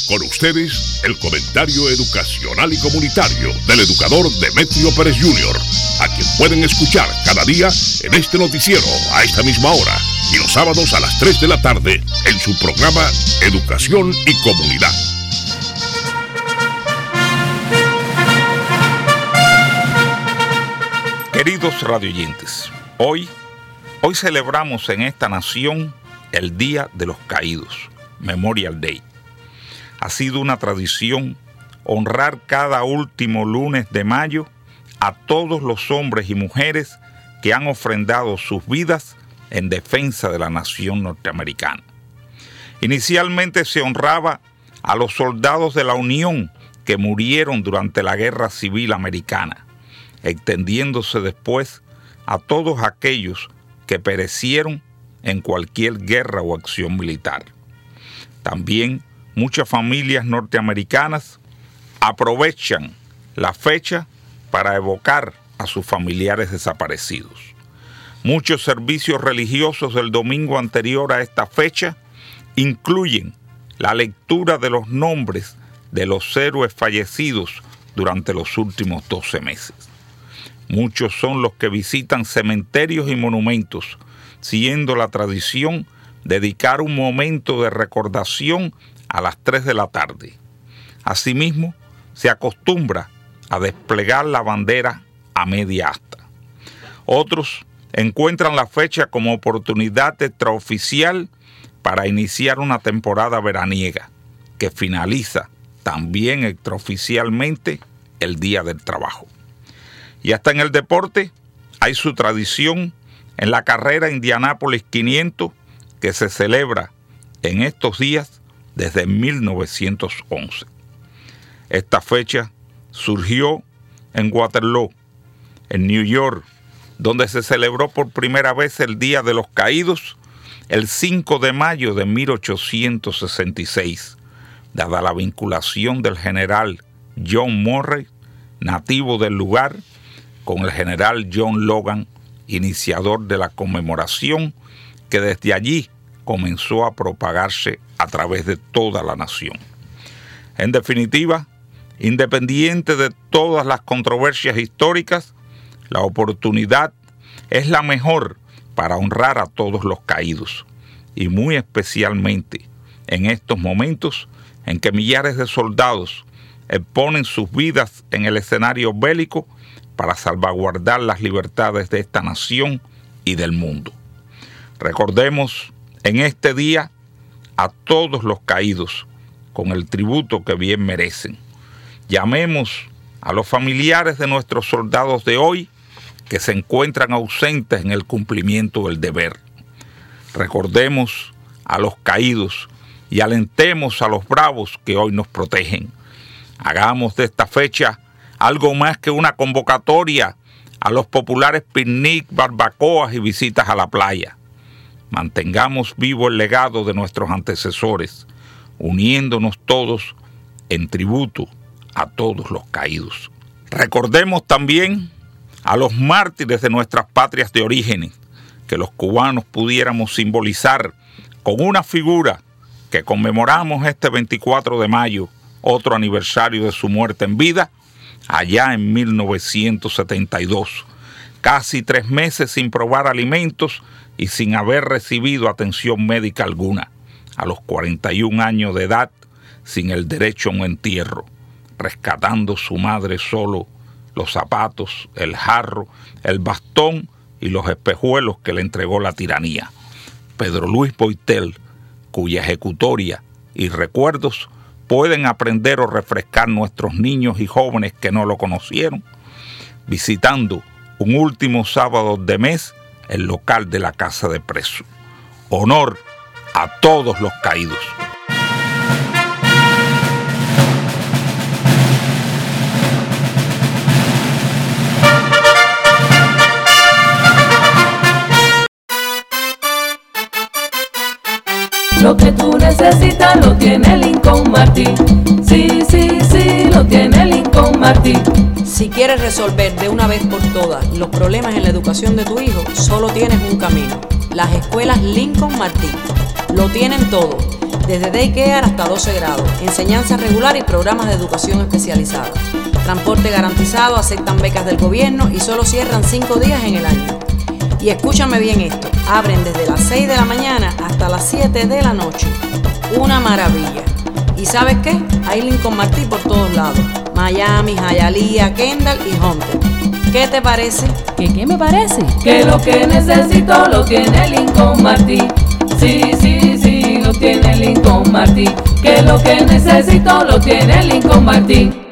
Con ustedes, el comentario educacional y comunitario del educador Demetrio Pérez Jr., a quien pueden escuchar cada día en este noticiero a esta misma hora y los sábados a las 3 de la tarde en su programa Educación y Comunidad. Queridos radioyentes, hoy celebramos en esta nación el Día de los Caídos, Memorial Day. Ha sido una tradición honrar cada último lunes de mayo a todos los hombres y mujeres que han ofrendado sus vidas en defensa de la nación norteamericana. Inicialmente se honraba a los soldados de la Unión que murieron durante la Guerra Civil Americana, extendiéndose después a todos aquellos que perecieron en cualquier guerra o acción militar. También muchas familias norteamericanas aprovechan la fecha para evocar a sus familiares desaparecidos. Muchos servicios religiosos del domingo anterior a esta fecha incluyen la lectura de los nombres de los héroes fallecidos durante los últimos 12 meses. Muchos son los que visitan cementerios y monumentos, siguiendo la tradición dedicar un momento de recordación a las 3 de la tarde. Asimismo, se acostumbra a desplegar la bandera a media asta. Otros encuentran la fecha como oportunidad extraoficial para iniciar una temporada veraniega, que finaliza también extraoficialmente el Día del Trabajo. Y hasta en el deporte hay su tradición en la carrera Indianápolis 500, que se celebra en estos días desde 1911. Esta fecha surgió en Waterloo, en New York, donde se celebró por primera vez el Día de los Caídos el 5 de mayo de 1866, dada la vinculación del general John Murray, nativo del lugar, con el general John Logan, iniciador de la conmemoración, que desde allí comenzó a propagarse a través de toda la nación. En definitiva, independiente de todas las controversias históricas, la oportunidad es la mejor para honrar a todos los caídos, y muy especialmente en estos momentos en que millares de soldados exponen sus vidas en el escenario bélico para salvaguardar las libertades de esta nación y del mundo. Recordemos en este día a todos los caídos con el tributo que bien merecen. Llamemos a los familiares de nuestros soldados de hoy que se encuentran ausentes en el cumplimiento del deber. Recordemos a los caídos y alentemos a los bravos que hoy nos protegen. Hagamos de esta fecha algo más que una convocatoria a los populares picnic, barbacoas y visitas a la playa. Mantengamos vivo el legado de nuestros antecesores, uniéndonos todos en tributo a todos los caídos. Recordemos también a los mártires de nuestras patrias de orígenes, que los cubanos pudiéramos simbolizar con una figura que conmemoramos este 24 de mayo, otro aniversario de su muerte en vida, allá en 1972, casi 3 meses sin probar alimentos y sin haber recibido atención médica alguna, a los 41 años de edad, sin el derecho a un entierro, rescatando su madre solo los zapatos, el jarro, el bastón y los espejuelos que le entregó la tiranía. Pedro Luis Boitel, cuya ejecutoria y recuerdos pueden aprender o refrescar nuestros niños y jóvenes que no lo conocieron, visitando un último sábado de mes el local de la Casa de Preso. Honor a todos los caídos. Lo que tú necesitas lo tiene Lincoln Martin. Sí, sí, sí, lo tiene Lincoln Martin. Si quieres resolver de una vez por todas los problemas en la educación de tu hijo, solo tienes un camino: las escuelas Lincoln Martin. Lo tienen todo: desde daycare hasta 12 grados, enseñanza regular y programas de educación especializada. Transporte garantizado, aceptan becas del gobierno y solo cierran 5 días en el año. Y escúchame bien esto, abren desde las 6 de la mañana hasta las 7 de la noche. Una maravilla. ¿Y sabes qué? Hay Lincoln Martí por todos lados. Miami, Hialeah, Kendall y Hunter. ¿Qué te parece? ¿Qué me parece? Que lo que necesito lo tiene Lincoln Martí. Sí, sí, sí, lo tiene Lincoln Martí. Que lo que necesito lo tiene Lincoln Martí.